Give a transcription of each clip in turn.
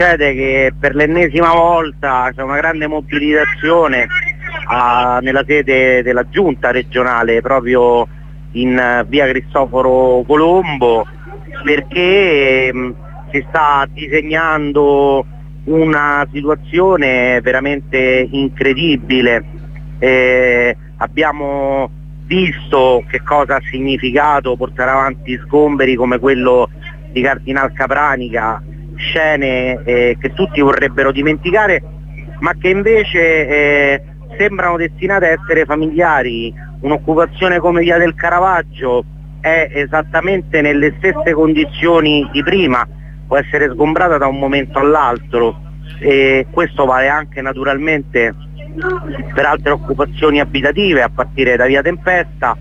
Succede che per l'ennesima volta c'è una grande mobilitazione nella sede della giunta regionale, proprio in via Cristoforo Colombo, perché si sta disegnando una situazione veramente incredibile. Abbiamo visto che cosa ha significato portare avanti sgomberi come quello di Cardinal Capranica, scene che tutti vorrebbero dimenticare, ma che invece sembrano destinate a essere familiari. Un'occupazione come via del Caravaggio è esattamente nelle stesse condizioni di prima, può essere sgombrata da un momento all'altro, e questo vale anche naturalmente per altre occupazioni abitative, a partire da via Tempesta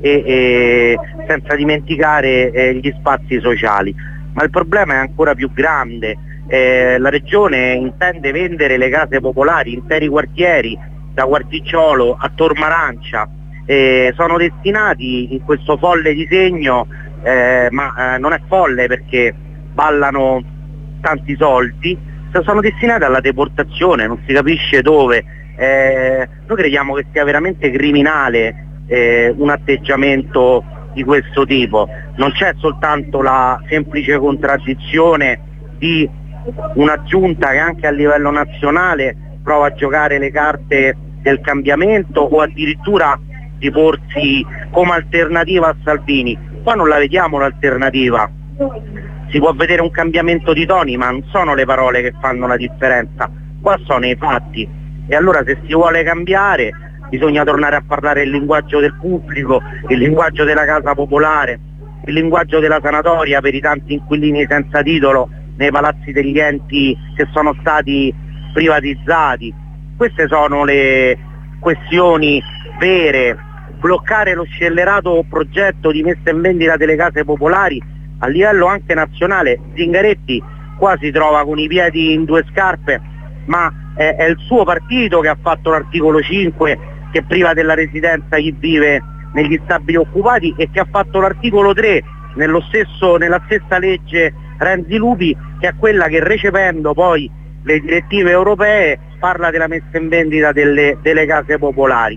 e senza dimenticare gli spazi sociali. Ma il problema è ancora più grande. La regione intende vendere le case popolari, interi quartieri, da Guardiggiolo a Tormarancia, sono destinati in questo folle disegno, ma non è folle perché ballano tanti soldi, sono destinati alla deportazione, non si capisce dove. Noi crediamo che sia veramente criminale un atteggiamento di questo tipo. Non c'è soltanto la semplice contraddizione di una giunta che anche a livello nazionale prova a giocare le carte del cambiamento o addirittura di porsi come alternativa a Salvini. Qua non la vediamo l'alternativa, si può vedere un cambiamento di toni, ma non sono le parole che fanno la differenza, qua sono i fatti. E allora se si vuole cambiare bisogna tornare a parlare il linguaggio del pubblico, il linguaggio della casa popolare, il linguaggio della sanatoria per i tanti inquilini senza titolo nei palazzi degli enti che sono stati privatizzati. Queste sono le questioni vere. Bloccare lo scellerato progetto di messa in vendita delle case popolari a livello anche nazionale. Zingaretti qua si trova con i piedi in due scarpe, ma è il suo partito che ha fatto l'articolo 5 che priva della residenza chi vive negli stabili occupati, e che ha fatto l'articolo 3 nella stessa legge Renzi-Lupi, che è quella che, recependo poi le direttive europee, parla della messa in vendita delle case popolari.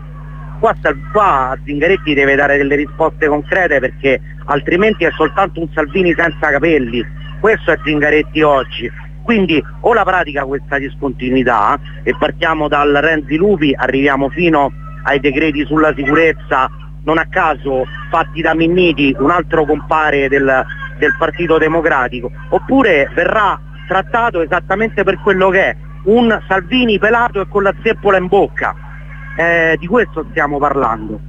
Qua Zingaretti deve dare delle risposte concrete, perché altrimenti è soltanto un Salvini senza capelli. Questo è Zingaretti oggi. Quindi o la pratica questa discontinuità e partiamo dal Renzi-Lupi, arriviamo fino ai decreti sulla sicurezza, non a caso fatti da Minniti, un altro compare del Partito Democratico, oppure verrà trattato esattamente per quello che è, un Salvini pelato e con la zeppola in bocca. Di questo stiamo parlando.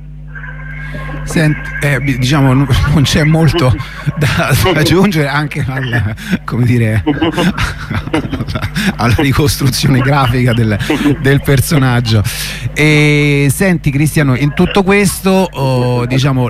Diciamo non c'è molto da aggiungere anche alla ricostruzione grafica del personaggio. E senti Cristiano, in tutto questo diciamo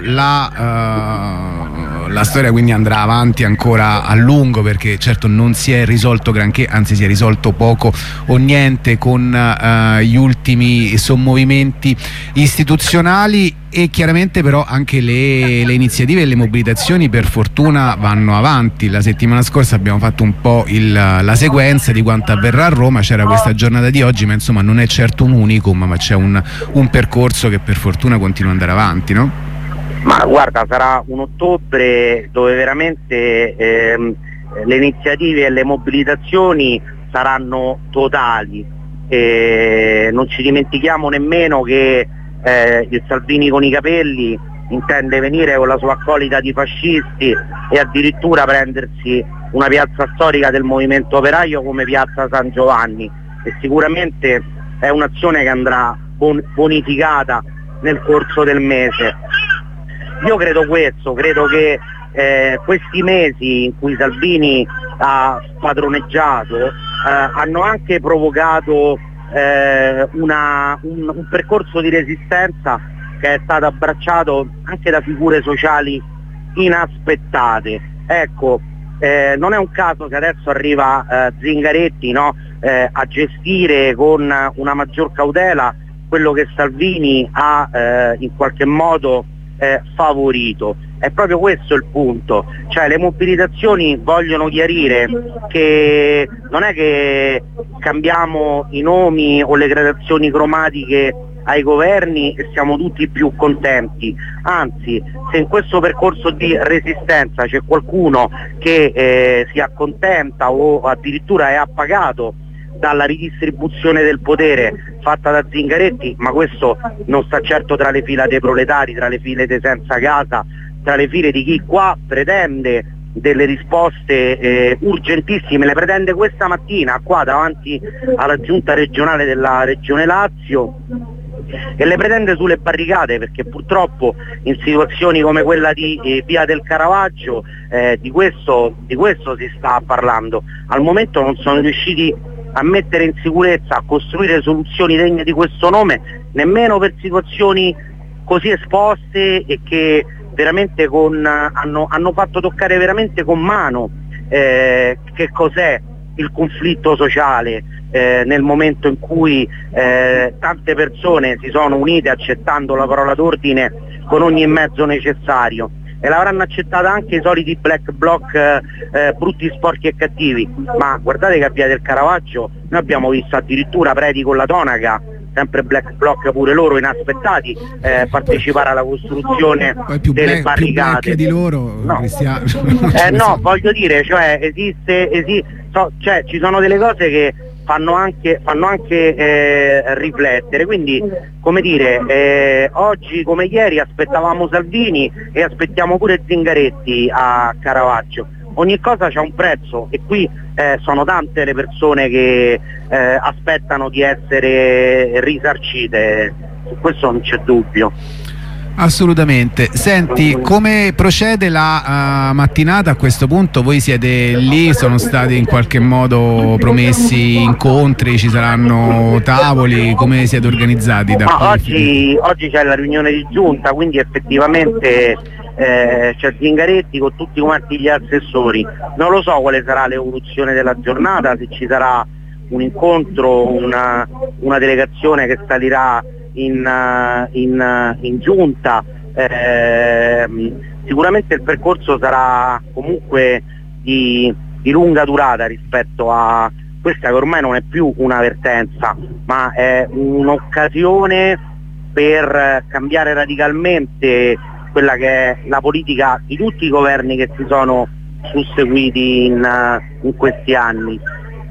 la storia quindi andrà avanti ancora a lungo, perché certo non si è risolto granché, anzi si è risolto poco o niente con gli ultimi sommovimenti istituzionali, e chiaramente però anche le iniziative e le mobilitazioni per fortuna vanno avanti. La settimana scorsa abbiamo fatto un po' la sequenza di quanto avverrà a Roma, c'era questa giornata di oggi, ma insomma non è certo un unicum, ma c'è un percorso che per fortuna continua ad andare avanti, no? Ma guarda, sarà un ottobre dove veramente le iniziative e le mobilitazioni saranno totali. Non ci dimentichiamo nemmeno che il Salvini con i capelli intende venire con la sua accolita di fascisti e addirittura prendersi una piazza storica del movimento operaio come piazza San Giovanni, e sicuramente è un'azione che andrà bonificata nel corso del mese. Io credo che questi mesi in cui Salvini ha spadroneggiato hanno anche provocato un percorso di resistenza che è stato abbracciato anche da figure sociali inaspettate. Ecco, non è un caso che adesso arriva Zingaretti, no? A gestire con una maggior cautela quello che Salvini ha in qualche modo favorito. è proprio questo il punto, cioè le mobilitazioni vogliono chiarire che non è che cambiamo i nomi o le gradazioni cromatiche ai governi e siamo tutti più contenti, anzi se in questo percorso di resistenza c'è qualcuno che si accontenta o addirittura è appagato dalla ridistribuzione del potere fatta da Zingaretti, ma questo non sta certo tra le fila dei proletari, tra le file dei senza casa, tra le file di chi qua pretende delle risposte urgentissime, le pretende questa mattina qua davanti alla giunta regionale della Regione Lazio e le pretende sulle barricate, perché purtroppo in situazioni come quella di Via del Caravaggio di questo si sta parlando. Al momento non sono riusciti a mettere in sicurezza, a costruire soluzioni degne di questo nome, nemmeno per situazioni così esposte e che veramente hanno fatto toccare veramente con mano che cos'è il conflitto sociale nel momento in cui tante persone si sono unite accettando la parola d'ordine con ogni mezzo necessario, e l'avranno accettata anche i soliti black bloc brutti, sporchi e cattivi, ma guardate che a Via del Caravaggio noi abbiamo visto addirittura preti con la tonaca, sempre black bloc pure loro inaspettati, partecipare alla costruzione delle barricate. Più di loro, no. Cristiano. No, voglio dire, cioè cioè, ci sono delle cose che fanno anche riflettere, quindi come dire, oggi come ieri aspettavamo Salvini e aspettiamo pure Zingaretti a Caravaggio. Ogni cosa c'ha un prezzo e qui sono tante le persone che aspettano di essere risarcite, su questo non c'è dubbio. Assolutamente. Senti, come procede la mattinata a questo punto? Voi siete lì, sono stati in qualche modo promessi incontri, ci saranno tavoli, come siete organizzati? Oggi c'è la riunione di giunta, quindi effettivamente c'è Zingaretti con tutti quanti gli assessori. Non lo so quale sarà l'evoluzione della giornata, se ci sarà un incontro, una delegazione che salirà in giunta, sicuramente il percorso sarà comunque di lunga durata rispetto a questa che ormai non è più una vertenza, ma è un'occasione per cambiare radicalmente quella che è la politica di tutti i governi che si sono susseguiti in questi anni.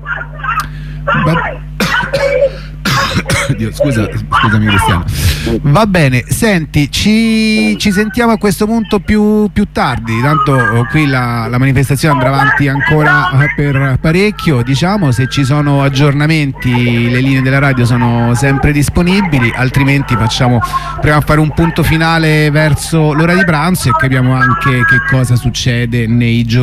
Scusami Cristiano. Va bene, senti, ci sentiamo a questo punto più tardi, tanto qui la manifestazione andrà avanti ancora per parecchio, diciamo, se ci sono aggiornamenti le linee della radio sono sempre disponibili, altrimenti proviamo a fare un punto finale verso l'ora di pranzo e capiamo anche che cosa succede nei giorni